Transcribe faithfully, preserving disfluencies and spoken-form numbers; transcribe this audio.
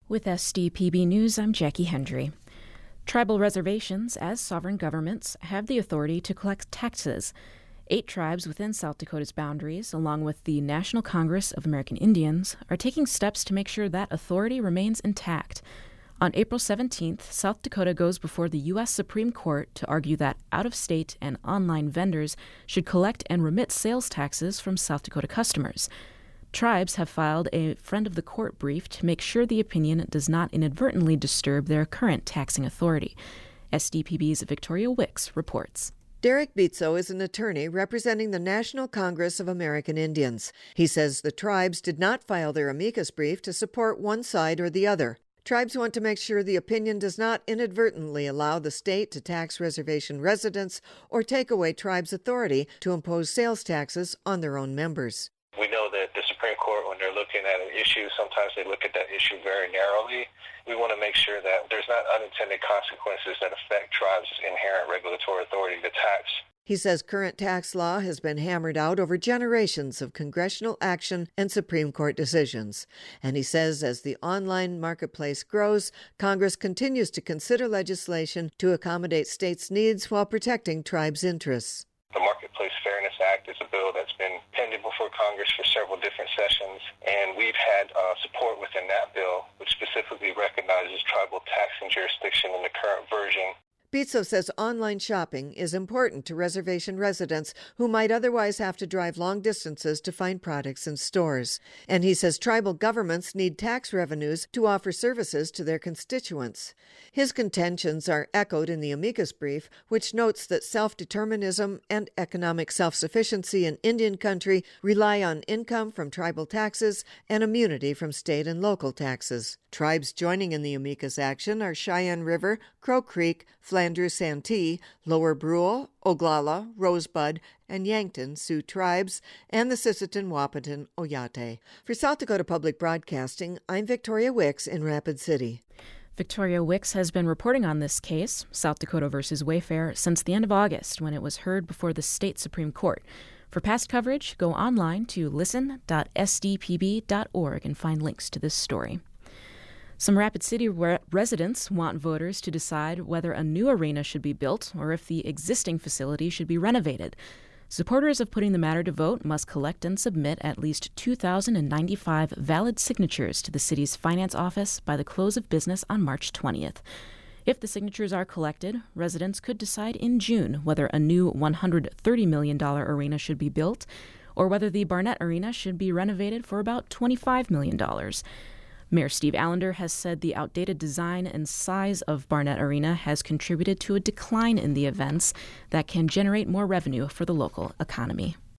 With S D P B News, I'm Jackie Hendry. Tribal reservations, as sovereign governments, have the authority to collect taxes. Eight tribes within South Dakota's boundaries, along with the National Congress of American Indians, are taking steps to make sure that authority remains intact. On April seventeenth, South Dakota goes before the U S Supreme Court to argue that out-of-state and online vendors should collect and remit sales taxes from South Dakota customers. Tribes have filed a friend of the court brief to make sure the opinion does not inadvertently disturb their current taxing authority. S D P B's Victoria Wicks reports. Derek Beetso is an attorney representing the National Congress of American Indians. He says the tribes did not file their amicus brief to support one side or the other. Tribes want to make sure the opinion does not inadvertently allow the state to tax reservation residents or take away tribes' authority to impose sales taxes on their own members. We know that the Supreme Court, when they're looking at an issue, sometimes they look at that issue very narrowly. We want to make sure that there's not unintended consequences that affect tribes' inherent regulatory authority to tax. He says current tax law has been hammered out over generations of congressional action and Supreme Court decisions. And he says as the online marketplace grows, Congress continues to consider legislation to accommodate states' needs while protecting tribes' interests. The Marketplace Fairness Act is a bill that's been pending before Congress for several different sessions, and we've had uh, support within that bill, which specifically recognizes tribal taxing jurisdiction in the current version. Beetso says online shopping is important to reservation residents who might otherwise have to drive long distances to find products in stores. And he says tribal governments need tax revenues to offer services to their constituents. His contentions are echoed in the amicus brief, which notes that self-determinism and economic self-sufficiency in Indian country rely on income from tribal taxes and immunity from state and local taxes. Tribes joining in the amicus action are Cheyenne River, Crow Creek, Flandreau Santee, Lower Brule, Oglala, Rosebud, and Yankton Sioux tribes, and the Sisseton Wahpeton Oyate. For South Dakota Public Broadcasting, I'm Victoria Wicks in Rapid City. Victoria Wicks has been reporting on this case, South Dakota versus Wayfair, since the end of August when it was heard before the state Supreme Court. For past coverage, go online to listen dot s d p b dot org and find links to this story. Some Rapid City re- residents want voters to decide whether a new arena should be built or if the existing facility should be renovated. Supporters of putting the matter to vote must collect and submit at least two thousand ninety-five valid signatures to the city's finance office by the close of business on March twentieth. If the signatures are collected, residents could decide in June whether a new one hundred thirty million dollars arena should be built or whether the Barnett Arena should be renovated for about twenty-five million dollars. Mayor Steve Allender has said the outdated design and size of Barnett Arena has contributed to a decline in the events that can generate more revenue for the local economy.